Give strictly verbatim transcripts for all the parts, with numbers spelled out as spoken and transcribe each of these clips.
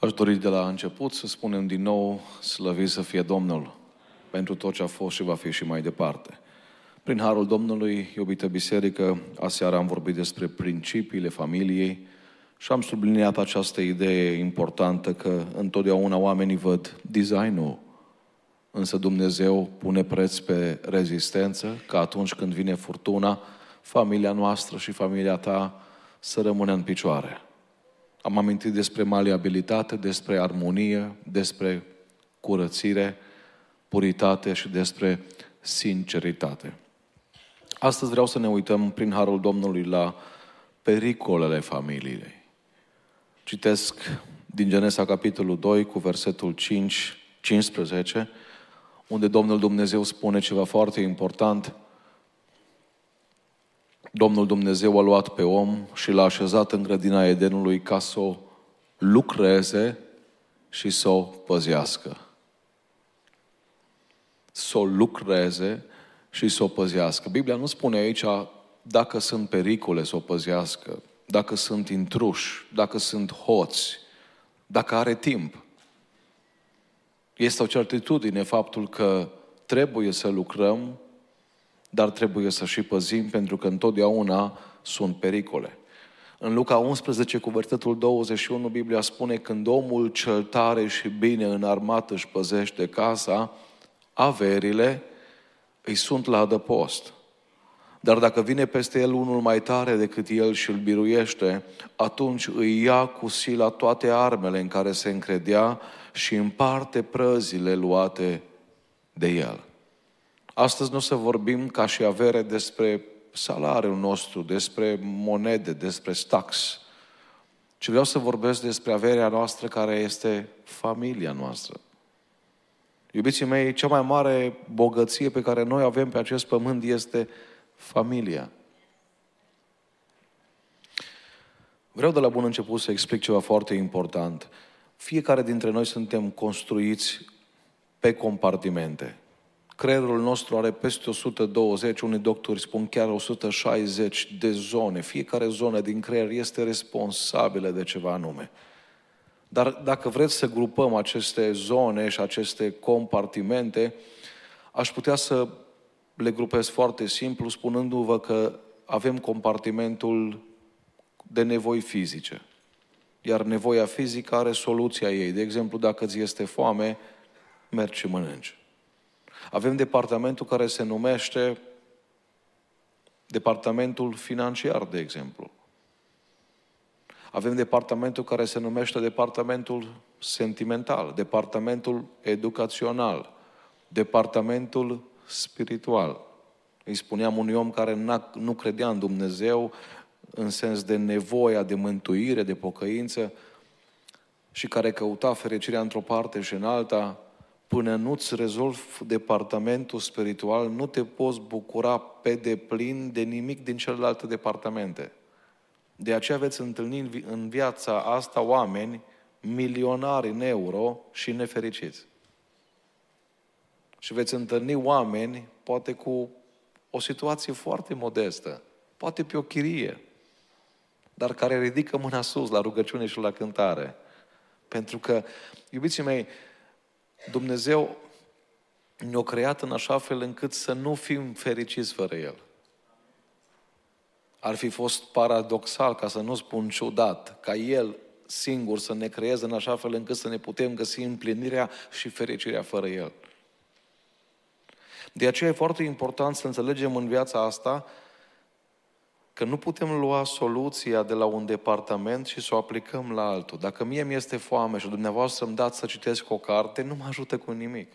Aș dori de la început să spunem din nou, slăvit să fie Domnul, pentru tot ce a fost și va fi și mai departe. Prin harul Domnului, iubită biserică, aseară am vorbit despre principiile familiei și am subliniat această idee importantă că întotdeauna oamenii văd designul, însă Dumnezeu pune preț pe rezistență, că atunci când vine furtuna, familia noastră și familia ta să rămână în picioare. Am amintit despre maleabilitate, despre armonie, despre curățire, puritate și despre sinceritate. Astăzi vreau să ne uităm prin harul Domnului la pericolele familiei. Citesc din Genesa capitolul doi cu versetul cinci, cincisprezece, unde Domnul Dumnezeu spune ceva foarte important. Domnul Dumnezeu a luat pe om și l-a așezat în grădina Edenului ca să o lucreze și să o păzească. Să o lucreze și să o păzească. Biblia nu spune aici dacă sunt pericole să o păzească, dacă sunt intruși, dacă sunt hoți, dacă are timp. Este o certitudine faptul că trebuie să lucrăm, dar trebuie să și păzim, pentru că întotdeauna sunt pericole. În Luca unsprezece, cu versetul douăzeci și unu, Biblia spune: când omul cel tare și bine înarmat își păzește casa, averile îi sunt la adăpost. Dar dacă vine peste el unul mai tare decât el și îl biruiește, atunci îi ia cu sila toate armele în care se încredea și împarte prăzile luate de el. Astăzi nu o să vorbim ca și avere despre salariul nostru, despre monede, despre stocks, ci vreau să vorbesc despre averea noastră care este familia noastră. Iubiții mei, cea mai mare bogăție pe care noi avem pe acest pământ este familia. Vreau de la bun început să explic ceva foarte important. Fiecare dintre noi suntem construiți pe compartimente. Creierul nostru are peste o sută douăzeci, unii doctori spun chiar o sută șaizeci de zone. Fiecare zonă din creier este responsabilă de ceva anume. Dar dacă vreți să grupăm aceste zone și aceste compartimente, aș putea să le grupez foarte simplu, spunându-vă că avem compartimentul de nevoi fizice. Iar nevoia fizică are soluția ei. De exemplu, dacă ți este foame, mergi și mănânci. Avem departamentul care se numește departamentul financiar, de exemplu. Avem departamentul care se numește departamentul sentimental, departamentul educațional, departamentul spiritual. Îi spuneam unui om care nu credea în Dumnezeu în sens de nevoia de mântuire, de pocăință și care căuta fericirea într-o parte și în alta, până nu-ți rezolvi departamentul spiritual, nu te poți bucura pe deplin de nimic din celelalte departamente. De aceea veți întâlni în viața asta oameni milionari în euro și nefericiți. Și veți întâlni oameni, poate cu o situație foarte modestă, poate pe o chirie, dar care ridică mâna sus la rugăciune și la cântare. Pentru că, iubiții mei, Dumnezeu ne-a creat în așa fel încât să nu fim fericiți fără El. Ar fi fost paradoxal, ca să nu spun ciudat, ca El singur să ne creeze în așa fel încât să ne putem găsi împlinirea și fericirea fără El. De aceea e foarte important să înțelegem în viața asta că nu putem lua soluția de la un departament și să o aplicăm la altul. Dacă mie mi este foame și dumneavoastră îmi dați să citesc o carte, nu mă ajută cu nimic.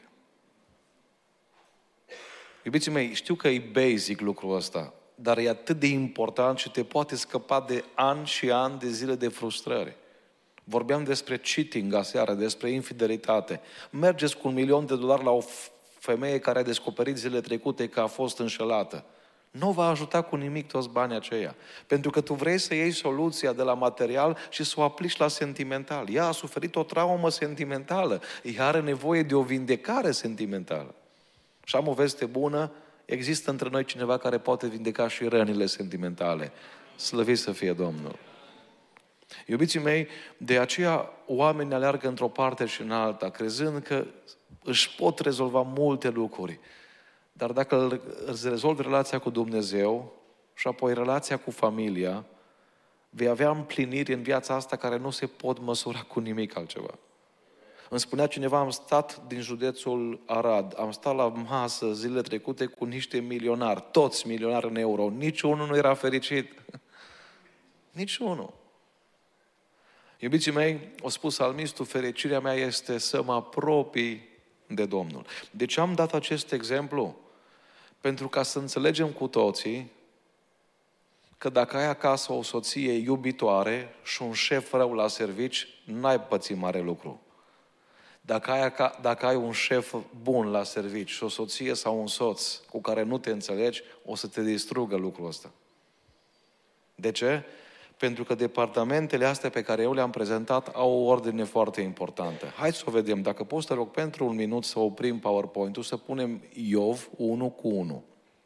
Iubiții mei, știu că e basic lucrul ăsta, dar e atât de important și te poate scăpa de ani și ani de zile de frustrări. Vorbeam despre cheating aseară, despre infidelitate. Mergeți cu un milion de dolari la o femeie care a descoperit zilele trecute că a fost înșelată. Nu va ajuta cu nimic toți banii aceia. Pentru că tu vrei să iei soluția de la material și să o aplici la sentimental. Ea a suferit o traumă sentimentală. Ea are nevoie de o vindecare sentimentală. Și am o veste bună, există între noi cineva care poate vindeca și rănile sentimentale. Slăvit să fie Domnul. Iubiții mei, de aceea oamenii aleargă într-o parte și în alta, crezând că își pot rezolva multe lucruri. Dar dacă îți rezolvi relația cu Dumnezeu și apoi relația cu familia, vei avea împliniri în viața asta care nu se pot măsura cu nimic altceva. Îmi spunea cineva, am stat din județul Arad, am stat la masă zilele trecute cu niște milionari, toți milionari în euro, niciunul nu era fericit. Niciunul. Iubiții mei, o spus psalmistul, fericirea mea este să mă apropii de Domnul. De ce am dat acest exemplu? Pentru ca să înțelegem cu toții că dacă ai acasă o soție iubitoare și un șef rău la servici, n-ai pățit mare lucru. Dacă ai, dacă ai un șef bun la servici și o soție sau un soț cu care nu te înțelegi, o să te distrugă lucrul ăsta. De ce? Pentru că departamentele astea pe care eu le-am prezentat au o ordine foarte importantă. Hai să o vedem. Dacă poți, te rog, pentru un minut să oprim PowerPoint-ul, să punem Iov unu cu unu.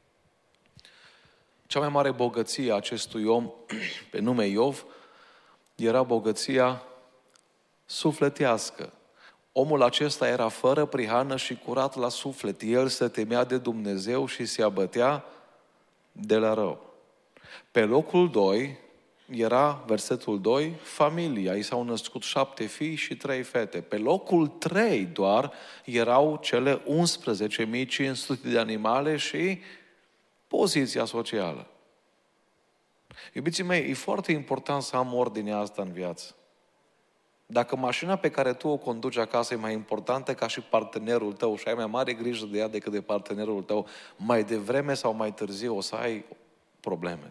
Cea mai mare bogăție a acestui om, pe nume Iov, era bogăția sufletească. Omul acesta era fără prihană și curat la suflet. El se temea de Dumnezeu și se abătea de la rău. Pe locul doi era, versetul doi, familia. I s-au născut șapte fii și trei fete. Pe locul trei doar erau cele unsprezece mii cinci sute de animale și poziția socială. Iubiții mei, e foarte important să am ordinea asta în viață. Dacă mașina pe care tu o conduci acasă e mai importantă ca și partenerul tău și ai mai mare grijă de ea decât de partenerul tău, mai devreme sau mai târziu o să ai probleme.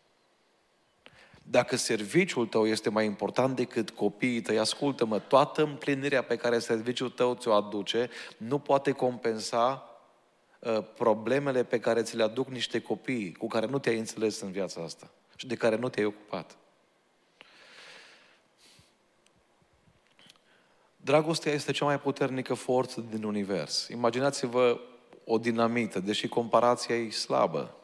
Dacă serviciul tău este mai important decât copiii tăi, ascultă-mă, toată împlinirea pe care serviciul tău ți-o aduce nu poate compensa uh, problemele pe care ți le aduc niște copii cu care nu te-ai înțeles în viața asta și de care nu te-ai ocupat. Dragostea este cea mai puternică forță din univers. Imaginați-vă o dinamită, deși comparația e slabă.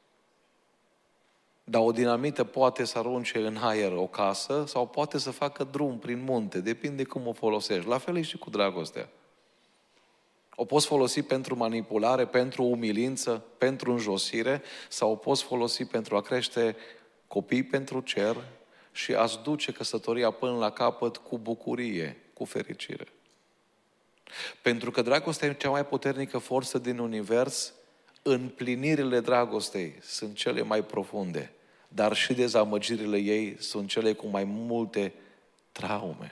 Dar o dinamită poate să arunce în aer o casă sau poate să facă drum prin munte. Depinde cum o folosești. La fel e și cu dragostea. O poți folosi pentru manipulare, pentru umilință, pentru înjosire sau o poți folosi pentru a crește copii pentru cer și a-ți duce căsătoria până la capăt cu bucurie, cu fericire. Pentru că dragostea e cea mai puternică forță din univers, împlinirile dragostei sunt cele mai profunde, dar și dezamăgirile ei sunt cele cu mai multe traume.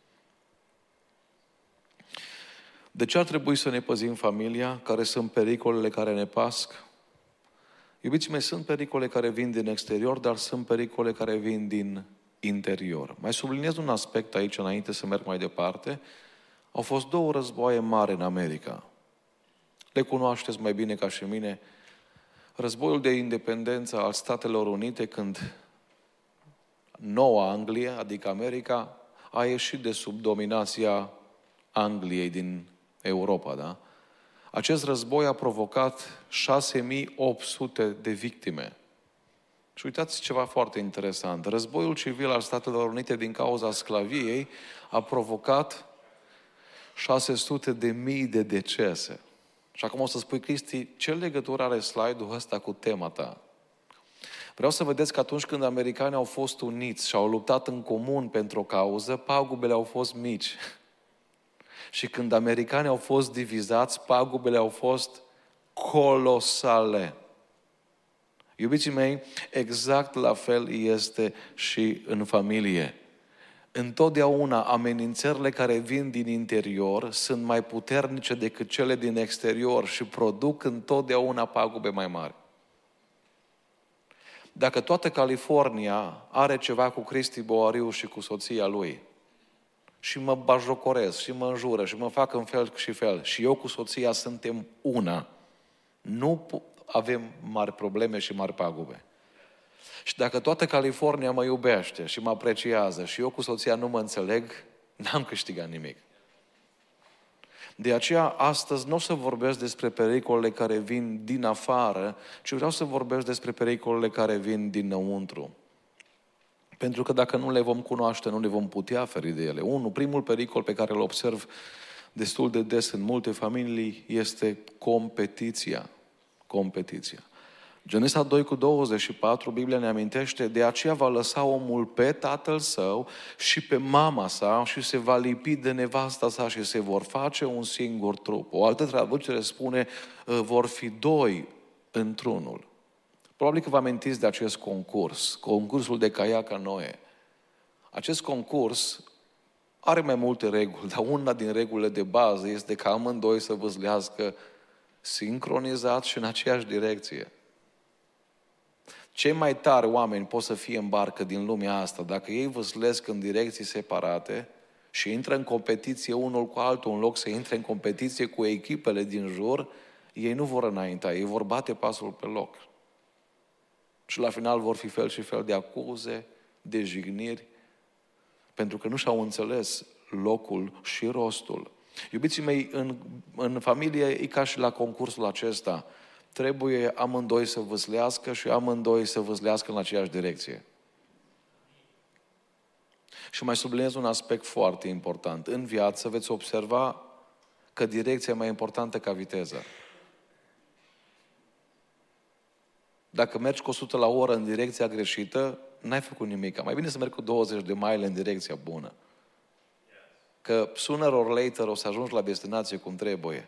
De ce ar trebui să ne păzim familia? Care sunt pericolele care ne pasc? Iubiții mei, sunt pericole care vin din exterior, dar sunt pericole care vin din interior. Mai subliniez un aspect aici, înainte să merg mai departe. Au fost două războaie mari în America. Le cunoașteți mai bine ca și mine. Războiul de independență al Statelor Unite, când Noua Anglie, adică America, a ieșit de sub dominația Angliei din Europa, da? Acest război a provocat șase mii opt sute de victime. Și uitați ceva foarte interesant. Războiul civil al Statelor Unite din cauza sclaviei a provocat șase sute de mii de decese. Și acum o să spui, Cristi, ce legătură are slide-ul ăsta cu tema ta? Vreau să vedeți că atunci când americanii au fost uniți și au luptat în comun pentru o cauză, pagubele au fost mici. Și când americanii au fost divizați, pagubele au fost colosale. Iubiții mei, exact la fel este și în familie. Întotdeauna amenințările care vin din interior sunt mai puternice decât cele din exterior și produc întotdeauna pagube mai mari. Dacă toată California are ceva cu Cristi Boariu și cu soția lui și mă bajocorez și mă înjură și mă fac în fel și fel și eu cu soția suntem una, nu avem mari probleme și mari pagube. Și dacă toată California mă iubește și mă apreciază și eu cu soția nu mă înțeleg, n-am câștigat nimic. De aceea, astăzi nu o să vorbesc despre pericolele care vin din afară, ci vreau să vorbesc despre pericolele care vin dinăuntru. Pentru că dacă nu le vom cunoaște, nu ne vom putea feri de ele. Unul, primul pericol pe care îl observ destul de des în multe familii este competiția. Competiția. Genesa doi cu douăzeci și patru, Biblia ne amintește, de aceea va lăsa omul pe tatăl său și pe mama sa și se va lipi de nevasta sa și se vor face un singur trup. O altă traducere spune, vor fi doi într-unul. Probabil că vă amintiți de acest concurs, concursul de caiac a Noe. Acest concurs are mai multe reguli, dar una din regulile de bază este ca amândoi să vâslească sincronizat și în aceeași direcție. Cei mai tari oameni pot să fie în barcă din lumea asta dacă ei vâslesc în direcții separate și intră în competiție unul cu altul, în loc să intre în competiție cu echipele din jur, ei nu vor înainta, ei vor bate pasul pe loc. Și la final vor fi fel și fel de acuze, de jigniri, pentru că nu și-au înțeles locul și rostul. Iubiții mei, în, în familie e ca și la concursul acesta. Trebuie amândoi să vâslească și amândoi să vâslească în aceeași direcție. Și mai subliniez un aspect foarte important. În viață veți observa că direcția e mai importantă ca viteza. Dacă mergi cu o sută la oră în direcția greșită, n-ai făcut nimic. Mai bine să mergi cu douăzeci de mile în direcția bună. Că sooner or later o să ajungi la destinație cum trebuie.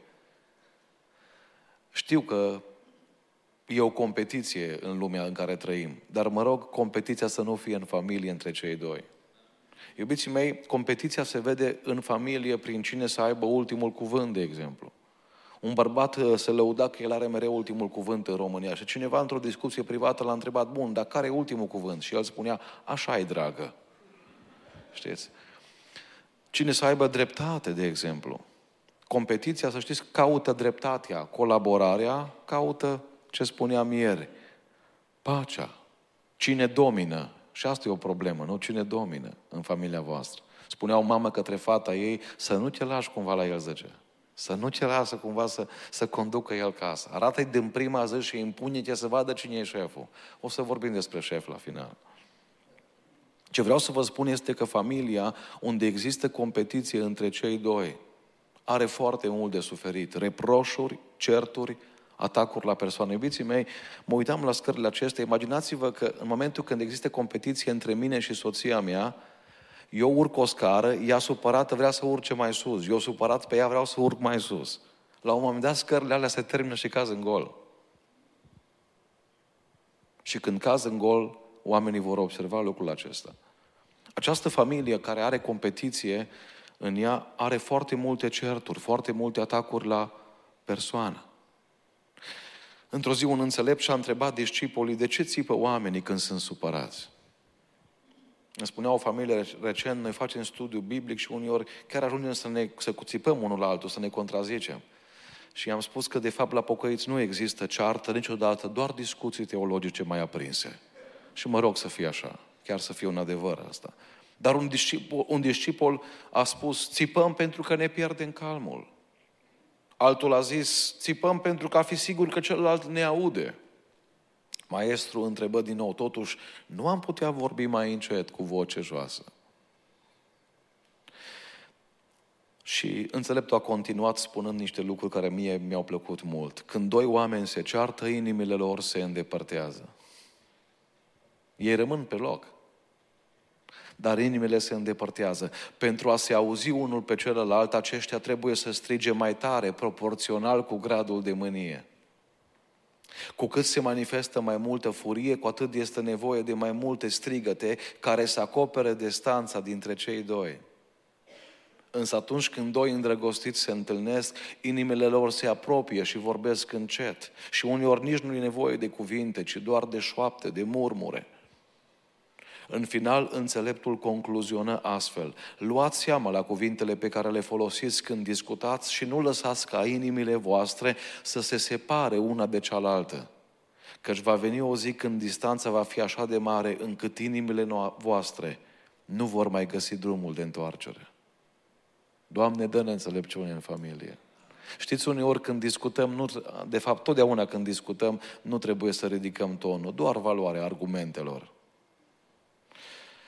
Știu că e o competiție în lumea în care trăim, dar mă rog, competiția să nu fie în familie între cei doi. Iubiții mei, competiția se vede în familie prin cine să aibă ultimul cuvânt, de exemplu. Un bărbat se lăuda că el are mereu ultimul cuvânt în România și cineva într-o discuție privată l-a întrebat, bun, dar care e ultimul cuvânt? Și el spunea, așa-i, dragă. Știți? Cine să aibă dreptate, de exemplu. Competiția, să știți, caută dreptatea, colaborarea, caută, ce spuneam ieri, pacea. Cine domină? Și asta e o problemă, nu? Cine domină în familia voastră? Spunea o mamă către fata ei să nu te lași cumva la el zece. Să nu te lasă cumva să, să conducă el casa. Arată-i din prima zi și impune-te să vadă cine e șeful. O să vorbim despre șef la final. Ce vreau să vă spun este că familia, unde există competiție între cei doi, are foarte mult de suferit. Reproșuri, certuri, atacuri la persoane. Iubiții mei, mă uitam la scările acestea. Imaginați-vă că în momentul când există competiție între mine și soția mea, eu urc o scară, ea supărată vrea să urce mai sus. Eu supărat pe ea vreau să urc mai sus. La un moment dat scările alea se termină și caz în gol. Și când caz în gol, oamenii vor observa lucrul acesta. Această familie care are competiție în ea are foarte multe certuri, foarte multe atacuri la persoană. Într-o zi un înțelept și-a întrebat discipolii de ce țipă oamenii când sunt supărați. Îmi spunea o familie recent, noi facem studiu biblic și uneori chiar ajungem să ne să țipăm unul la altul, să ne contrazicem. Și i-am spus că de fapt la pocăiți nu există ceartă niciodată, doar discuții teologice mai aprinse. Și mă rog să fie așa, chiar să fie un adevăr asta. Dar un discipol, un discipol a spus, țipăm pentru că ne pierdem calmul. Altul a zis, țipăm pentru că a fi sigur că celălalt ne aude. Maestru întrebă din nou, totuși, nu am putea vorbi mai încet cu voce joasă? Și înțeleptul a continuat spunând niște lucruri care mie mi-au plăcut mult. Când doi oameni se ceartă, inimile lor se îndepărtează. Ei rămân pe loc, dar inimile se îndepărtează. Pentru a se auzi unul pe celălalt, aceștia trebuie să strige mai tare, proporțional cu gradul de mânie. Cu cât se manifestă mai multă furie, cu atât este nevoie de mai multe strigăte care să acopere distanța dintre cei doi. Însă atunci când doi îndrăgostiți se întâlnesc, inimile lor se apropie și vorbesc încet. Și uneori nici nu e nevoie de cuvinte, ci doar de șoapte, de murmure. În final, înțeleptul concluzionă astfel. Luați seama la cuvintele pe care le folosiți când discutați și nu lăsați ca inimile voastre să se separe una de cealaltă. Căci va veni o zi când distanța va fi așa de mare încât inimile voastre nu vor mai găsi drumul de întoarcere. Doamne, dă-ne înțelepciune în familie. Știți, uneori când discutăm, nu, de fapt totdeauna când discutăm, nu trebuie să ridicăm tonul, doar valoarea argumentelor.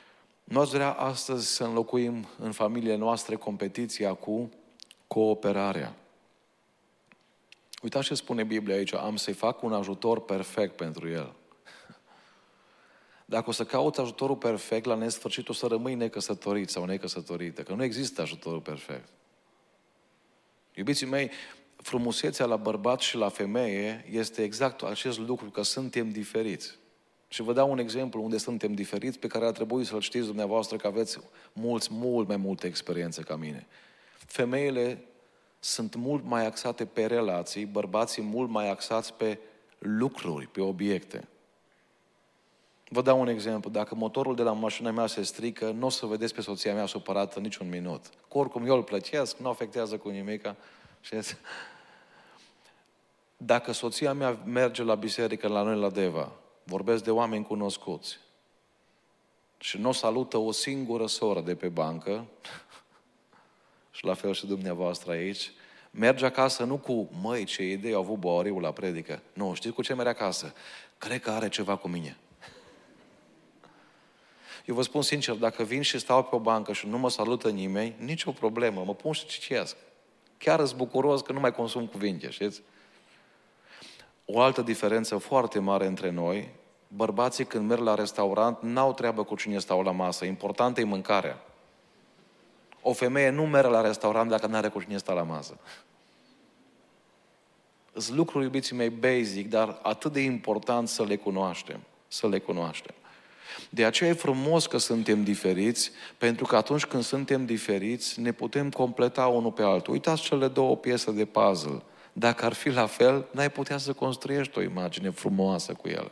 Nu aș vrea astăzi să înlocuim în familiile noastre competiția cu cooperarea. Uitați ce spune Biblia aici, am să-i fac un ajutor perfect pentru el. Dacă o să cauți ajutorul perfect, la nesfârșit o să rămâi necăsătorit sau necăsătorită, că nu există ajutorul perfect. Iubiții mei, frumusețea la bărbat și la femeie este exact acest lucru, că suntem diferiți. Și vă dau un exemplu unde suntem diferiți, pe care ar trebui să-l știți dumneavoastră, că aveți mulți, mult mai multe experiențe ca mine. Femeile sunt mult mai axate pe relații, bărbații mult mai axați pe lucruri, pe obiecte. Vă dau un exemplu. Dacă motorul de la mașina mea se strică, nu o să vedeți pe soția mea supărată niciun minut. Că oricum eu îl plătesc, nu afectează cu nimica. Dacă soția mea merge la biserică la noi la Deva, vorbesc de oameni cunoscuți, și nu salută o singură soră de pe bancă, și la fel și dumneavoastră aici, merge acasă nu cu, măi, ce idei au avut Boariu la predică. Nu, știți cu ce merge acasă? Cred că are ceva cu mine. Eu vă spun sincer, dacă vin și stau pe o bancă și nu mă salută nimeni, nicio problemă, mă pun și citesc. Chiar îs bucuros că nu mai consum cuvinte, știți? O altă diferență foarte mare între noi, bărbații când merg la restaurant n-au treabă cu cine stau la masă, importantă e mâncarea. O femeie nu merge la restaurant dacă n-are cu cine sta la masă. Sunt lucruri, iubiții mei, basic, dar atât de important să le cunoaștem. Să le cunoaștem. De aceea e frumos că suntem diferiți, pentru că atunci când suntem diferiți, ne putem completa unul pe altul. Uitați cele două piese de puzzle. Dacă ar fi la fel, n-ai putea să construiești o imagine frumoasă cu ele.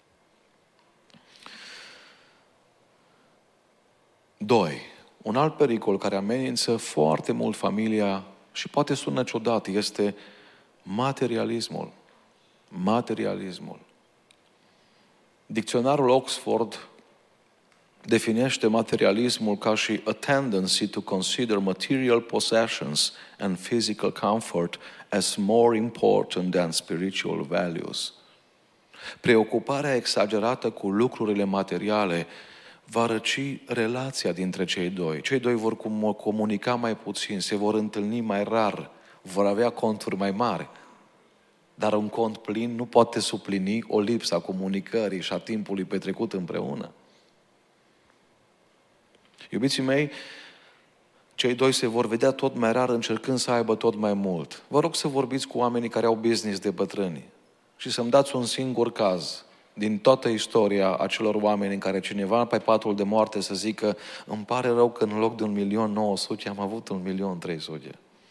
Doi. Un alt pericol care amenință foarte mult familia și poate sună ciudat, este materialismul. Materialismul. Dicționarul Oxford definește materialismul ca și a tendency to consider material possessions and physical comfort as more important than spiritual values. Preocuparea exagerată cu lucrurile materiale va răci relația dintre cei doi. Cei doi vor comunica mai puțin, se vor întâlni mai rar, vor avea conturi mai mari. Dar un cont plin nu poate suplini o lipsă a comunicării și a timpului petrecut împreună. Iubiții mei, cei doi se vor vedea tot mai rar încercând să aibă tot mai mult. Vă rog să vorbiți cu oamenii care au business de bătrâni și să-mi dați un singur caz din toată istoria acelor oameni în care cineva pe patul de moarte să zică îmi pare rău că în loc de un milion nouă sute am avut un milion trei sute.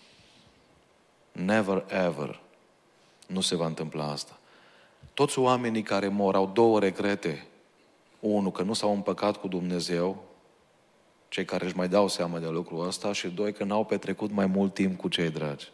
Never ever. Nu se va întâmpla asta. Toți oamenii care mor au două regrete. Unu, că nu s-au împăcat cu Dumnezeu, cei care își mai dau seama de lucrul ăsta, și doi, că n-au petrecut mai mult timp cu cei dragi.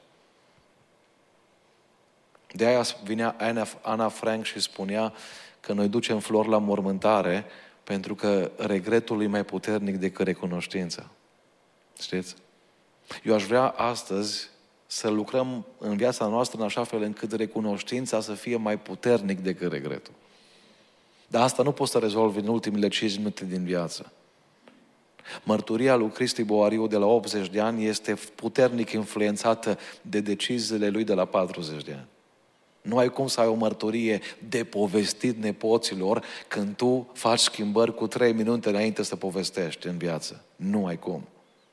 De aia vinea Ana Frank și spunea că noi ducem flori la mormântare pentru că regretul e mai puternic decât recunoștința. Știți? Eu aș vrea astăzi să lucrăm în viața noastră în așa fel încât recunoștința să fie mai puternic decât regretul. Dar asta nu poți să rezolvi în ultimele cinci minute din viață. Mărturia lui Cristi Boariu de la optzeci de ani este puternic influențată de deciziile lui de la patruzeci de ani. Nu ai cum să ai o mărturie de povestit nepoților când tu faci schimbări cu trei minute înainte să povestești în viață. Nu ai cum.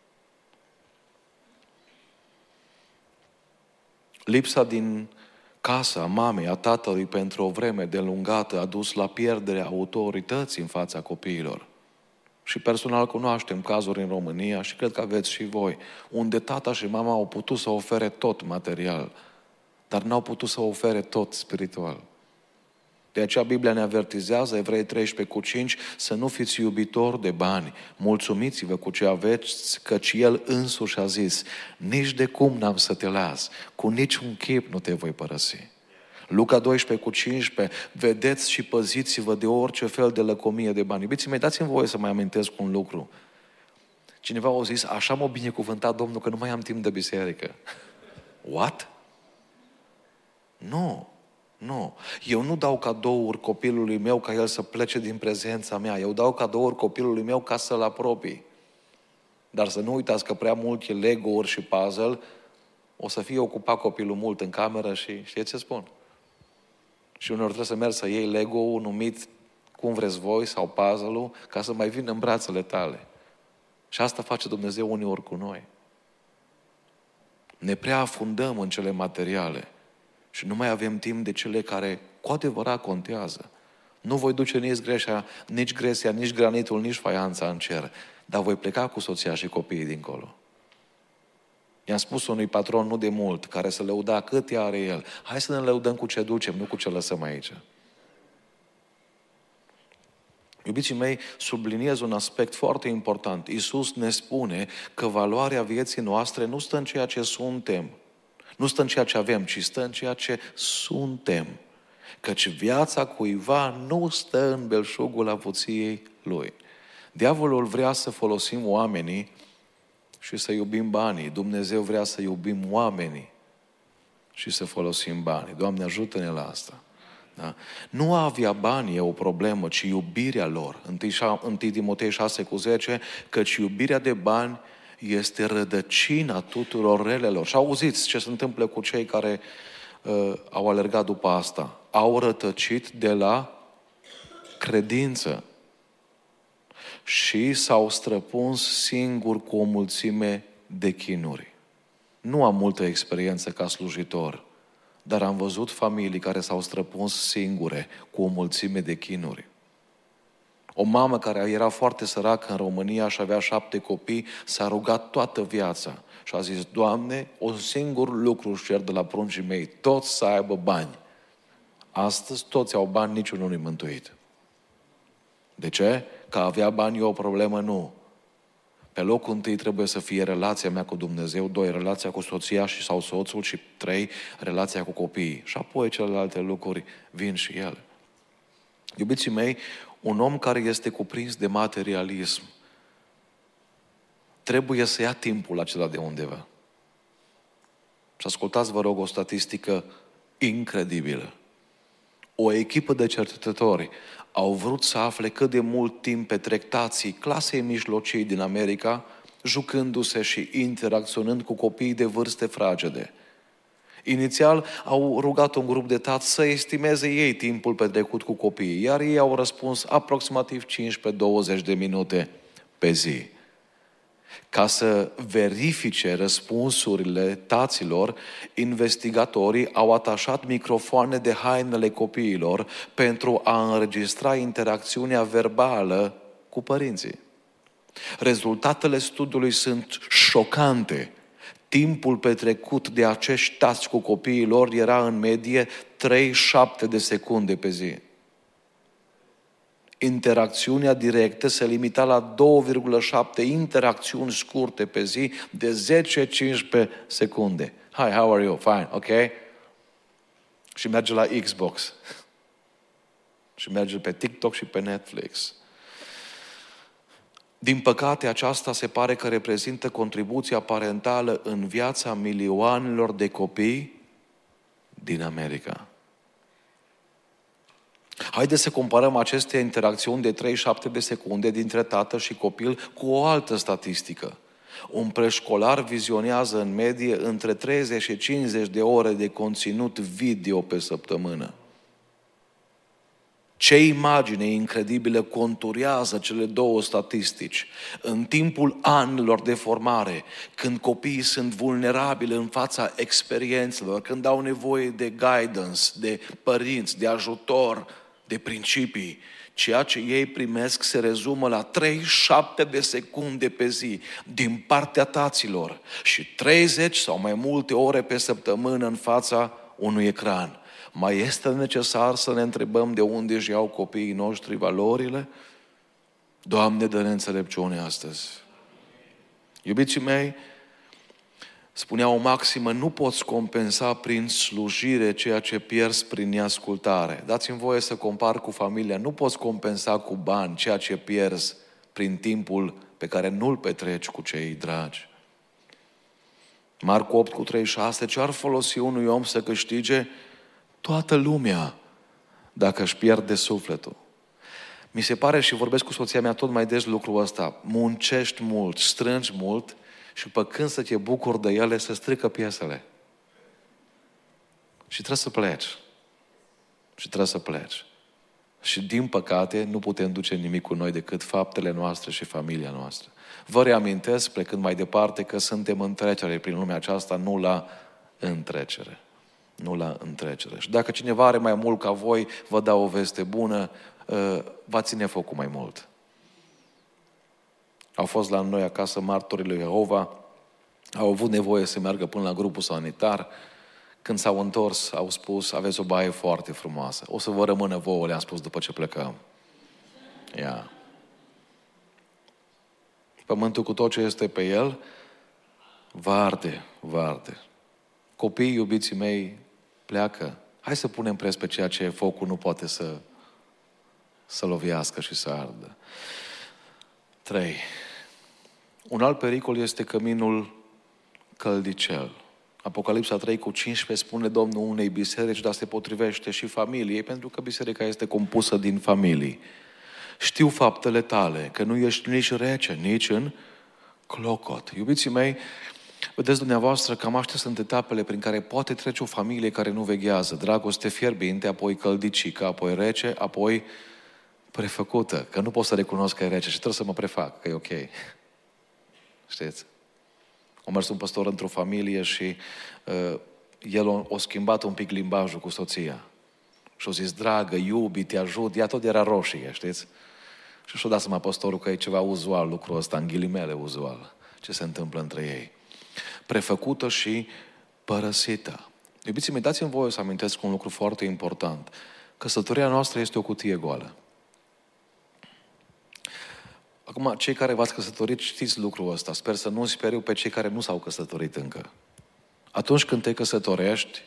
Lipsa din casa mamei, a tatălui pentru o vreme delungată a dus la pierderea autorității în fața copiilor. Și personal cunoaștem cazuri în România și cred că aveți și voi, unde tata și mama au putut să ofere tot material, dar n-au putut să ofere tot spiritual. De aceea Biblia ne avertizează, Evrei treisprezece cu cinci, să nu fiți iubitori de bani, mulțumiți-vă cu ce aveți, căci El însuși a zis, nici de cum n-am să te las, cu niciun chip nu te voi părăsi. Luca doisprezece cu cincisprezece, vedeți și păziți-vă de orice fel de lăcomie de bani. Iubiții mei, dați-mi voie să mai amintesc un lucru. Cineva a zis, așa m-a binecuvântat Domnul că nu mai am timp de biserică. What? Nu. Nu. Eu nu dau cadouri copilului meu ca el să plece din prezența mea. Eu dau cadouri copilului meu ca să-l apropii. Dar să nu uitați că prea multe Lego-uri și puzzle o să fie ocupat copilul mult în cameră și știți ce spun? Și uneori trebuie să mergi să iei Lego-ul numit cum vreți voi sau puzzle-ul ca să mai vină în brațele tale. Și asta face Dumnezeu uneori cu noi. Ne prea afundăm în cele materiale și nu mai avem timp de cele care cu adevărat contează. Nu voi duce nici greșea, nici gresia, nici granitul, nici faianța în cer, dar voi pleca cu soția și copiii dincolo. I-am spus unui patron nu de mult, care să lăuda cât are el. Hai să ne lăudăm cu ce ducem, nu cu ce lăsăm aici. Iubiții mei, subliniez un aspect foarte important. Iisus ne spune că valoarea vieții noastre nu stă în ceea ce suntem, nu stă în ceea ce avem, ci stă în ceea ce suntem. Căci viața cuiva nu stă în belșugul avuției lui. Diavolul vrea să folosim oamenii și să iubim banii. Dumnezeu vrea să iubim oamenii și să folosim banii. Doamne, ajută-ne la asta. Da? Nu a avea bani e o problemă, ci iubirea lor. întâi Timotei șase cu zece, căci iubirea de bani este rădăcina tuturor relelor. Și auziți ce se întâmplă cu cei care uh, au alergat după asta. Au rătăcit de la credință și s-au străpuns singuri cu o mulțime de chinuri. Nu am multă experiență ca slujitor, dar am văzut familii care s-au străpuns singure cu o mulțime de chinuri. O mamă care era foarte săracă în România și avea șapte copii, s-a rugat toată viața și a zis, Doamne, un singur lucru își cer de la pruncii mei, toți să aibă bani. Astăzi toți au bani, niciunul nu-i mântuit. De ce? Că avea bani e o problemă? Nu. Pe locul întâi trebuie să fie relația mea cu Dumnezeu, doi, relația cu soția și sau soțul și trei, relația cu copiii. Și apoi celelalte lucruri vin și ele. Iubiții mei, un om care este cuprins de materialism trebuie să ia timpul acela de undeva. Și ascultați, vă rog, o statistică incredibilă. O echipă de cercetători au vrut să afle cât de mult timp petrec tații clasei mijlocii din America, jucându-se și interacționând cu copiii de vârste fragede. Inițial au rugat un grup de tați să estimeze ei timpul petrecut cu copiii, iar ei au răspuns aproximativ cincisprezece douăzeci de minute pe zi. Ca să verifice răspunsurile taților, investigatorii au atașat microfoane de hainele copiilor pentru a înregistra interacțiunea verbală cu părinții. Rezultatele studiului sunt șocante. Timpul petrecut de acești tați cu copiii lor era în medie treizeci și șapte de secunde pe zi. Interacțiunea directă se limita la două virgulă șapte interacțiuni scurte pe zi de zece cincisprezece secunde. Hi, how are you? Fine, ok? Și merge la Xbox. Și merge pe TikTok și pe Netflix. Din păcate, aceasta se pare că reprezintă contribuția parentală în viața milioanelor de copii din America. Haideți să comparăm aceste interacțiuni de treizeci și șapte de secunde dintre tată și copil cu o altă statistică. Un preșcolar vizionează în medie între treizeci și cincizeci de ore de conținut video pe săptămână. Ce imagine incredibilă conturează cele două statistici. În timpul anilor de formare, când copiii sunt vulnerabili în fața experiențelor, când au nevoie de guidance, de părinți, de ajutor, de principii, ceea ce ei primesc se rezumă la treizeci și șapte de secunde pe zi din partea taților și treizeci sau mai multe ore pe săptămână în fața unui ecran. Mai este necesar să ne întrebăm de unde își iau copiii noștri valorile? Doamne, dă-ne înțelepciune astăzi. Iubiții mei, spunea o maximă, nu poți compensa prin slujire ceea ce pierzi prin neascultare. Dați-mi voie să compar cu familia. Nu poți compensa cu bani ceea ce pierzi prin timpul pe care nu-l petreci cu cei dragi. Marcu opt cu treizeci și șase, ce ar folosi unui om să câștige Toată lumea, dacă își pierde sufletul. Mi se pare și vorbesc cu soția mea tot mai des lucrul ăsta. Muncești mult, strângi mult și pe când să te bucuri de ele, se strică piesele. Și trebuie să pleci. Și trebuie să pleci. Și din păcate nu putem duce nimic cu noi decât faptele noastre și familia noastră. Vă reamintesc, plecând mai departe, că suntem în trecere prin lumea aceasta, nu la întrecere. Nu la întrecere. Și dacă cineva are mai mult ca voi, vă dau o veste bună, va ține focul mai mult. Au fost la noi acasă martorii lui Jehova, au avut nevoie să meargă până la grupul sanitar. Când s-au întors, au spus, aveți o baie foarte frumoasă. O să vă rămână vouă, le-am spus după ce plecăm. Ia. Pământul cu tot ce este pe el, va arde, va arde. Copiii, iubiții mei, pleacă. Hai să punem preț pe ceea ce focul nu poate să, să lovească și să ardă. Trei. Un alt pericol este căminul căldicel. Apocalipsa trei cu cincisprezece spune Domnul unei biserici, dar se potrivește și familiei, pentru că biserica este compusă din familii. Știu faptele tale, că nu ești nici rece, nici în clocot. Iubiții mei, vedeți dumneavoastră, cam astea sunt etapele prin care poate trece o familie care nu veghează. Dragoste fierbinte, apoi căldicică, apoi rece, apoi prefăcută. Că nu pot să recunosc că e rece și trebuie să mă prefac, că e ok. Știți? A mers un păstor într-o familie și uh, el a, a schimbat un pic limbajul cu soția. Și a zis, dragă, iubi, te ajut, ea tot era roșie, știți? Și și-a dat seama păstorul că e ceva uzual lucrul ăsta, în ghilimele uzual, ce se întâmplă între ei. Prefăcută și părăsită. Iubiții mei, dați-mi voie să amintesc un lucru foarte important. Căsătoria noastră este o cutie goală. Acum, cei care v-ați căsătorit știți lucrul ăsta. Sper să nu speriu pe cei care nu s-au căsătorit încă. Atunci când te căsătorești,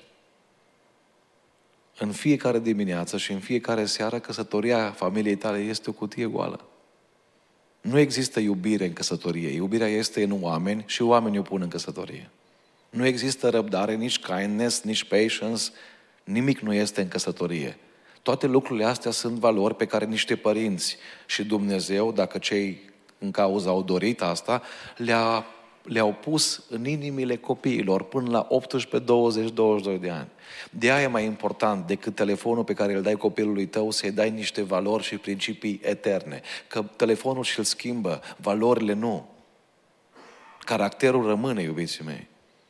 în fiecare dimineață și în fiecare seară, căsătoria familiei tale este o cutie goală. Nu există iubire în căsătorie. Iubirea este în oameni și oamenii o pun în căsătorie. Nu există răbdare, nici kindness, nici patience, nimic nu este în căsătorie. Toate lucrurile astea sunt valori pe care niște părinți și Dumnezeu, dacă cei în cauză au dorit asta, le-a, le-au pus în inimile copiilor până la optsprezece, douăzeci, douăzeci și doi de ani. De aia e mai important decât telefonul pe care îl dai copilului tău să-i dai niște valori și principii eterne. Că telefonul și-l schimbă, valorile nu. Caracterul rămâne, iubiții mei.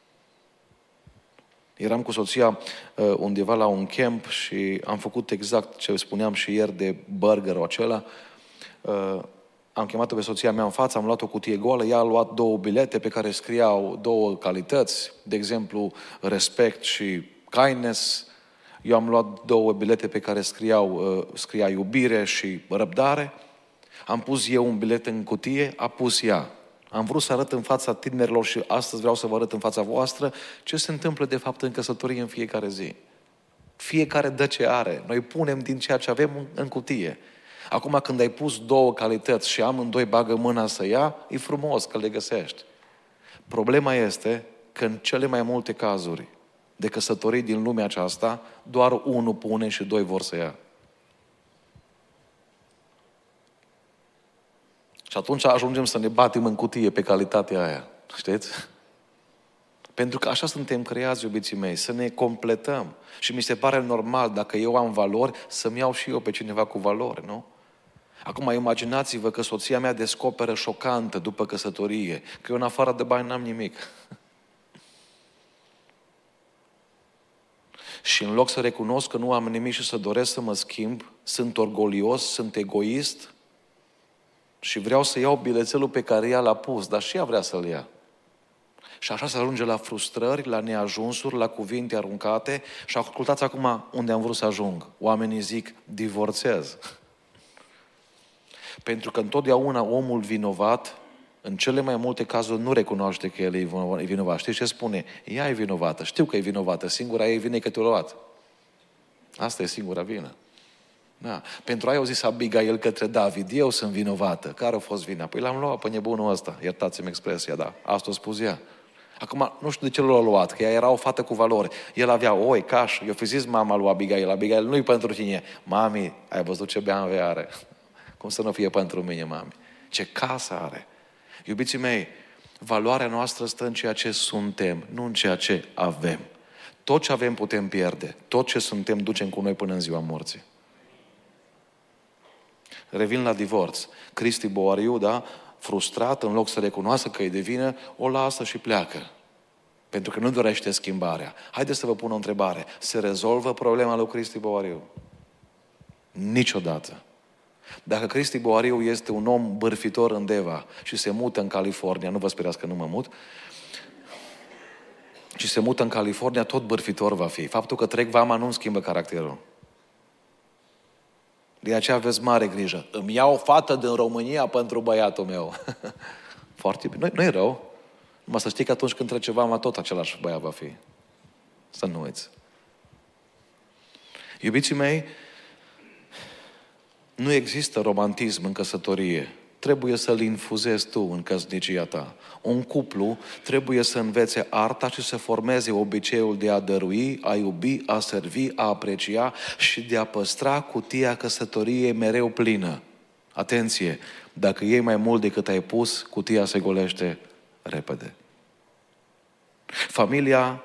Eram cu soția uh, undeva la un camp și am făcut exact ce spuneam și ieri de burgerul acela. Uh, am chemat-o pe soția mea în față, am luat o cutie goală, ea a luat două bilete pe care scriau două calități, de exemplu, respect și kindness. Eu am luat două bilete pe care scriau, uh, scria iubire și răbdare. Am pus eu un bilet în cutie, a pus ea. Am vrut să arăt în fața tinerilor și astăzi vreau să vă arăt în fața voastră ce se întâmplă de fapt în căsătorie în fiecare zi. Fiecare dă ce are. Noi punem din ceea ce avem în cutie. Acum când ai pus două calități și amândoi bagă mâna să ia, e frumos că le găsești. Problema este că în cele mai multe cazuri de căsătorii din lumea aceasta, doar unul pune și doi vor să ia. Și atunci ajungem să ne batem în cutie pe calitatea aia. Știți? Pentru că așa suntem creați, iubiții mei, să ne completăm. Și mi se pare normal, dacă eu am valori, să-mi iau și eu pe cineva cu valori, nu? Acum imaginați-vă că soția mea descoperă șocantă după căsătorie, că eu în afară de bani n-am nimic. Și în loc să recunosc că nu am nimic și să doresc să mă schimb, sunt orgolios, sunt egoist, și vreau să iau bilețelul pe care ea l-a pus, dar și ea vrea să-l ia. Și așa se ajunge la frustrări, la neajunsuri, la cuvinte aruncate și ascultați acum unde am vrut să ajung. Oamenii zic, divorțez. Pentru că întotdeauna omul vinovat, în cele mai multe cazuri, nu recunoaște că el e vinovat. Știți ce spune? Ea e vinovată. Știu că e vinovată. Singura ei vine că te-a luat. Asta e singura vină. Da. Pentru aia au zis Abigail către David, eu sunt vinovată. Care a fost vina? Păi l-am luat pe nebunul ăsta. Iertați-mi expresia, da. Asta o spus ea. Acum, nu știu de ce l-a luat, că ea era o fată cu valori. El avea oi, cașă. Eu fi zis mama lui Abigail, Abigail, nu-i pentru tine. Mami, ai văzut ce B M W are? Cum să nu fie pentru mine, mami? Ce casă are? Iubiții mei, valoarea noastră stă în ceea ce suntem, nu în ceea ce avem. Tot ce avem putem pierde. Tot ce suntem ducem cu noi până în ziua morții. Revin la divorț. Cristi Boariu, da, frustrat, în loc să recunoască că e de vină, o lasă și pleacă. Pentru că nu dorește schimbarea. Haideți să vă pun o întrebare. Se rezolvă problema lui Cristi Boariu? Niciodată. Dacă Cristi Boariu este un om bârfitor în Deva și se mută în California, nu vă sperați că nu mă mut, și se mută în California, tot bârfitor va fi. Faptul că trec vama nu-mi schimbă caracterul. De aceea aveți mare grijă. Îmi iau o fată din România pentru băiatul meu. Foarte bine. Nu e rău. Numai să știi că atunci când trece vama, tot același băiat va fi. Să nu uiți. Iubiții mei, nu există romantism în căsătorie. Trebuie să-l infuzezi tu în căsnicia ta. Un cuplu trebuie să învețe arta și să formeze obiceiul de a dărui, a iubi, a servi, a aprecia și de a păstra cutia căsătoriei mereu plină. Atenție! Dacă iei mai mult decât ai pus, cutia se golește repede. Familia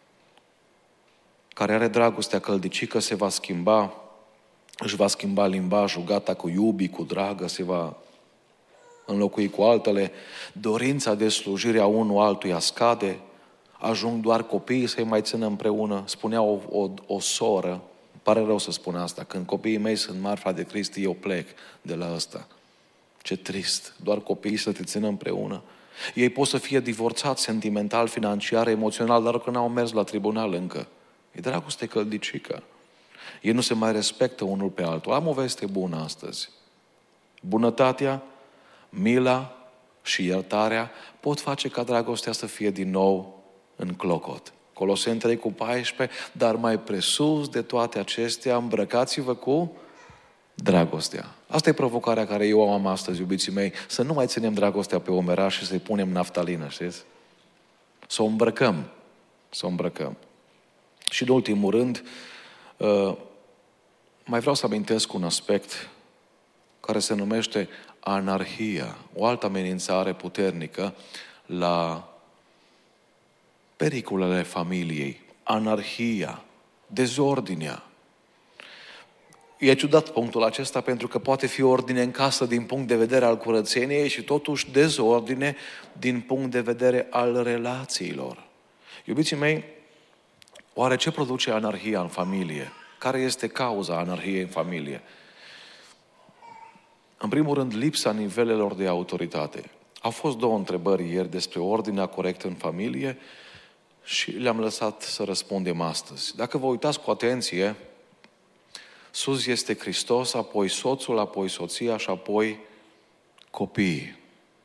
care are dragostea căldicică se va schimba, își va schimba limbajul, gata cu iubi, cu dragă, se va înlocui cu altele, dorința de slujire a unul altuia scade, ajung doar copiii să-i mai țină împreună. Spunea o, o, o soră, pare rău să spun asta, când copiii mei sunt mari, frate Cristi, eu plec de la ăsta. Ce trist, doar copiii să te țină împreună. Ei pot să fie divorțați sentimental, financiar, emoțional, dar că n-au mers la tribunal încă. E dragoste căldicică. Ei nu se mai respectă unul pe altul. Am o veste bună astăzi. Bunătatea, mila și iertarea pot face ca dragostea să fie din nou în clocot. Coloseni trei cu paisprezece, dar mai presus de toate acestea, îmbrăcați-vă cu dragostea. Asta e provocarea care eu o am astăzi, iubiții mei, să nu mai ținem dragostea pe omeraș și să-i punem naftalină, știți? Să o îmbrăcăm. Să o îmbrăcăm. Și în ultimul rând, mai vreau să amintesc un aspect care se numește anarhia, o altă amenințare puternică la pericolele familiei. Anarhia, dezordinea. E ciudat punctul acesta pentru că poate fi ordine în casă din punct de vedere al curățeniei și totuși dezordine din punct de vedere al relațiilor. Iubiții mei, oare ce produce anarhia în familie? Care este cauza anarhiei în familie? În primul rând, lipsa nivelelor de autoritate. Au fost două întrebări ieri despre ordinea corectă în familie și le-am lăsat să răspundem astăzi. Dacă vă uitați cu atenție, sus este Hristos, apoi soțul, apoi soția și apoi copiii.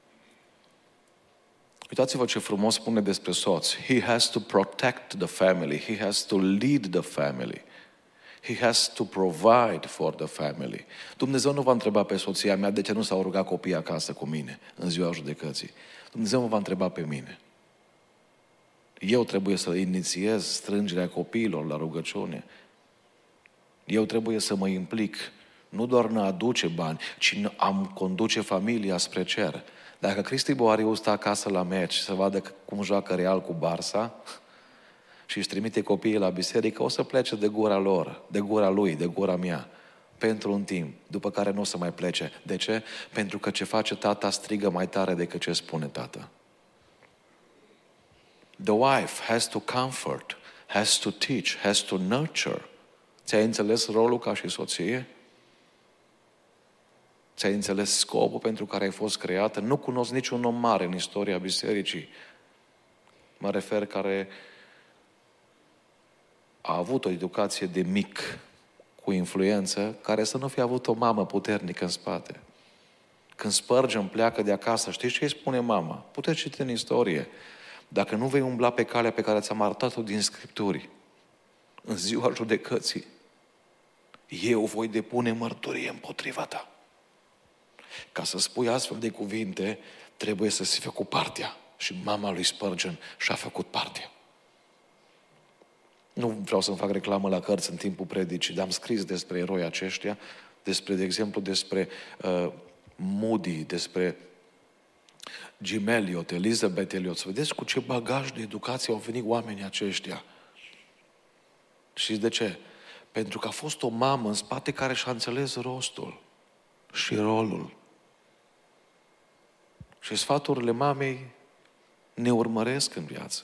Uitați-vă ce frumos spune despre soț. He has to protect the family. He has to lead the family. He has to provide for the family. Dumnezeu nu va întreba pe soția mea de ce nu s-au rugat copiii acasă cu mine în ziua judecății. Dumnezeu mă va întreba pe mine. Eu trebuie să inițiez strângerea copiilor la rugăciune. Eu trebuie să mă implic. Nu doar în a aduce bani, ci în a conduce familia spre cer. Dacă Cristi Boariu stă acasă la meci să vadă cum joacă Real cu Barça și își trimite copiii la biserică, o să plece de gura lor, de gura lui, de gura mea, pentru un timp, după care nu o să mai plece. De ce? Pentru că ce face tata strigă mai tare decât ce spune tata. The wife has to comfort, has to teach, has to nurture. Ți-ai înțeles rolul ca și soție? Ți-ai înțeles scopul pentru care ai fost creată? Nu cunosc niciun om mare în istoria bisericii. Mă refer care a avut o educație de mic, cu influență, care să nu fie avut o mamă puternică în spate. Când Spurgeon pleacă de acasă, știți ce îi spune mama? Puteți citi în istorie. Dacă nu vei umbla pe calea pe care ți-am arătat-o din Scripturi, în ziua judecății, eu voi depune mărturie împotriva ta. Ca să spui astfel de cuvinte, trebuie să-ți fie cu partea. Și mama lui Spurgeon și-a făcut parte. Nu vreau să-mi fac reclamă la cărți în timpul predicii, dar am scris despre eroi aceștia, despre, de exemplu, despre uh, Moody, despre Jim Elliot, Elizabeth Elliot. Să vedeți cu ce bagaj de educație au venit oamenii aceștia. Și de ce? Pentru că a fost o mamă în spate care și-a înțeles rostul și rolul. Și sfaturile mamei ne urmăresc în viață.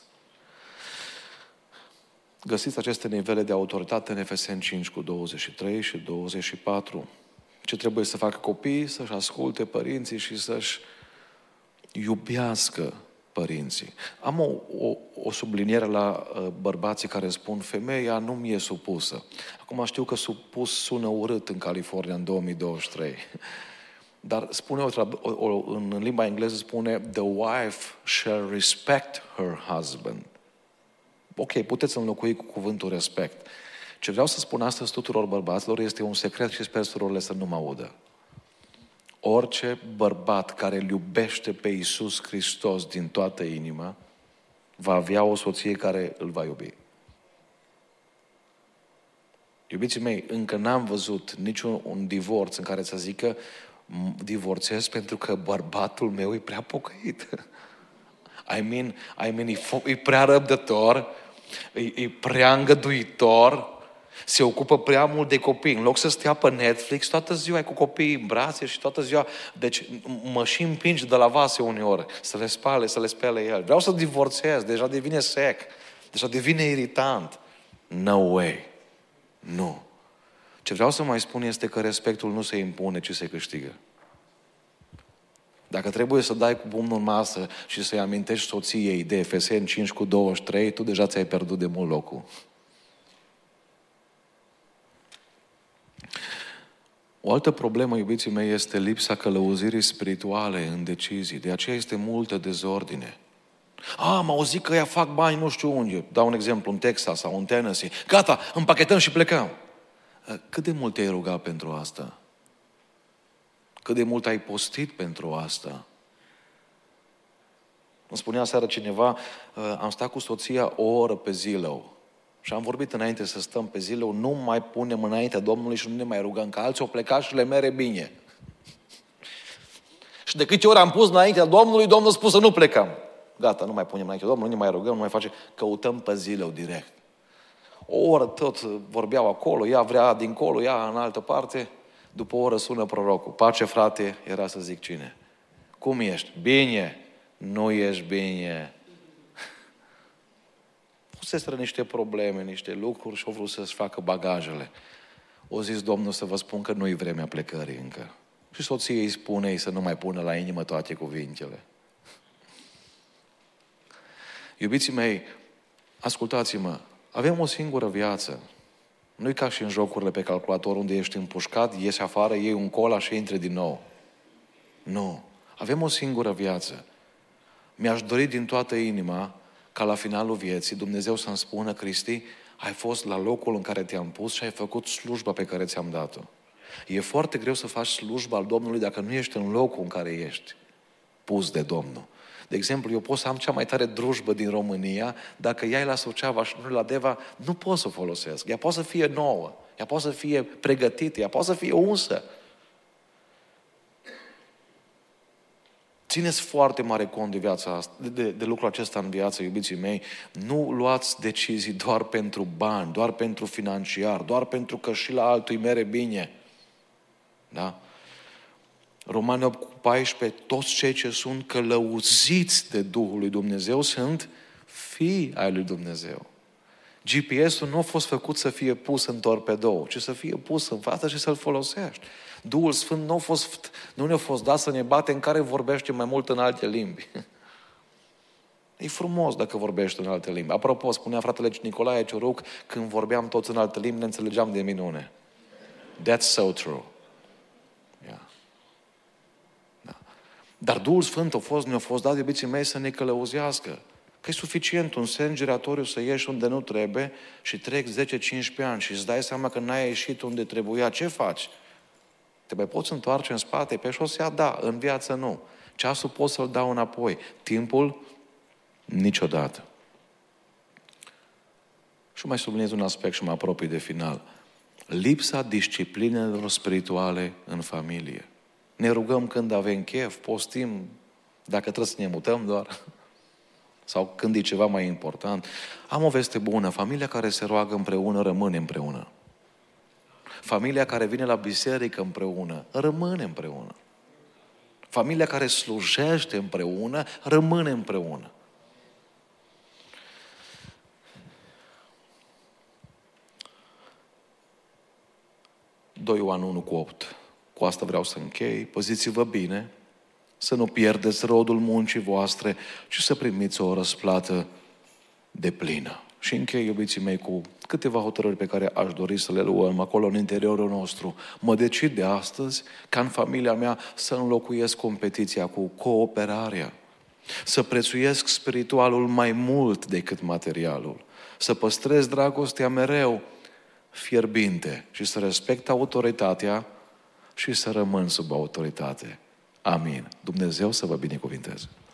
Găsiți aceste nivele de autoritate în Efeseni cinci cu douăzeci și trei și douăzeci și patru. Ce trebuie să facă copiii? Să-și asculte părinții și să-și iubească părinții. Am o, o, o subliniere la uh, bărbații care spun femeia nu mi-e supusă. Acum știu că supus sună urât în California în două mii douăzeci și trei. Dar spune o, o, o, în limba engleză spune the wife shall respect her husband. Ok, puteți înlocui cu cuvântul respect. Ce vreau să spun astăzi tuturor bărbaților este un secret și sper surorile să nu mă audă. Orice bărbat care îl iubește pe Iisus Hristos din toată inima va avea o soție care îl va iubi. Iubiții mei, încă n-am văzut niciun un divorț în care să zică divorțez pentru că bărbatul meu e prea pocăit. I mean, I mean e, e prea răbdător, e, e prea îngăduitor, se ocupă prea mult de copii. În loc să stea pe Netflix, toată ziua e cu copiii în brațe și toată ziua... Deci mă și împinge de la vase uneori, să le spale, să le spele el. Vreau să divorțez, deja devine sec, deja devine irritant. No way. Nu. Ce vreau să mai spun este că respectul nu se impune, ci se câștigă. Dacă trebuie să dai cu pumnul în masă și să-i amintești soției de Efeseni cinci cu douăzeci și trei, tu deja ți-ai pierdut de mult locul. O altă problemă, iubiții mei, este lipsa călăuzirii spirituale în decizii. De aceea este multă dezordine. A, am auzit că ea fac bani nu știu unde. Dau un exemplu, în Texas sau în Tennessee. Gata, împachetăm și plecăm. Cât de mult te-ai rugat pentru asta? Cât de mult ai postit pentru asta? Îmi spunea seara cineva, am stat cu soția o oră pe Zillow. Și am vorbit înainte să stăm pe Zillow, nu mai punem înaintea Domnului și nu ne mai rugăm, că alții au plecat și le mere bine. Și de câte ori am pus înaintea Domnului, Domnul a spus să nu plecăm. Gata, nu mai punem înaintea Domnului, nu ne mai rugăm, nu mai face, căutăm pe Zillow direct. O oră tot vorbeau acolo, ea vrea dincolo, ea în altă parte. După o oră sună prorocul. Pace, frate, era să zic cine. Cum ești? Bine. Nu ești bine. Fuseseră niște probleme, niște lucruri și au vrut să-și facă bagajele. O zis Domnul să vă spun că nu-i vremea plecării încă. Și soției îi spune să nu mai pună la inimă toate cuvintele. Iubiții mei, ascultați-mă, avem o singură viață. Nu-i ca și în jocurile pe calculator unde ești împușcat, ieși afară, iei un cola și intri din nou. Nu. Avem o singură viață. Mi-aș dori din toată inima ca la finalul vieții Dumnezeu să-mi spună, Cristi, ai fost la locul în care te-am pus și ai făcut slujba pe care ți-am dat-o. E foarte greu să faci slujba al Domnului dacă nu ești în locul în care ești pus de Domnul. De exemplu, eu pot să am cea mai tare drujbă din România, dacă ea e la Suceava și nu la Deva, nu pot să o folosesc. Ea poate să fie nouă, ea poate să fie pregătită, ea poate să fie unsă. Țineți foarte mare cont de, viața asta, de, de, de lucrul acesta în viață, iubiții mei. Nu luați decizii doar pentru bani, doar pentru financiar, doar pentru că și la altul îi mere bine. Da? Romani opt cu paisprezece, toți cei ce sunt călăuziți de Duhul lui Dumnezeu sunt fii ai lui Dumnezeu. G P S-ul nu a fost făcut să fie pus în torpedou, ci să fie pus în față și să-l folosești. Duhul Sfânt nu, a fost, nu ne-a fost dat să ne bate în care vorbește mai mult în alte limbi. E frumos dacă vorbești în alte limbi. Apropo, spunea fratele Nicolae Cioruc, când vorbeam toți în alte limbi, ne înțelegeam de minune. That's so true. Yeah. Da. Dar Duhul Sfânt a fost, ne-a fost dat, iubiții mei, să ne călăuzească. Că e suficient un sen giratoriu să ieși unde nu trebuie și trec zece cincisprezece ani și îți dai seama că n-ai ieșit unde trebuia. Ce faci? Te mai poți întoarce în spate? Pe șosea, da, în viață nu. Ceasul pot să-l dau înapoi. Timpul Niciodată. Și mai subliniez un aspect și mă apropii de final. Lipsa disciplinelor spirituale în familie. Ne rugăm când avem chef, postim, dacă trebuie să ne mutăm doar, sau când e ceva mai important. Am o veste bună, familia care se roagă împreună rămâne împreună. Familia care vine la biserică împreună rămâne împreună. Familia care slujește împreună rămâne împreună. doi Ioan unu cu opt. Cu asta vreau să închei. Păziți-vă bine, să nu pierdeți rodul muncii voastre, ci să primiți o răsplată deplină. Și închei, iubiții mei, cu câteva hotărâri pe care aș dori să le luăm acolo în interiorul nostru. Mă decid de astăzi ca în familia mea să înlocuiesc competiția cu cooperarea. Să prețuiesc spiritualul mai mult decât materialul. Să păstrez dragostea mereu fierbinte și să respect autoritatea și să rămân sub autoritate. Amin. Dumnezeu să vă binecuvinteze.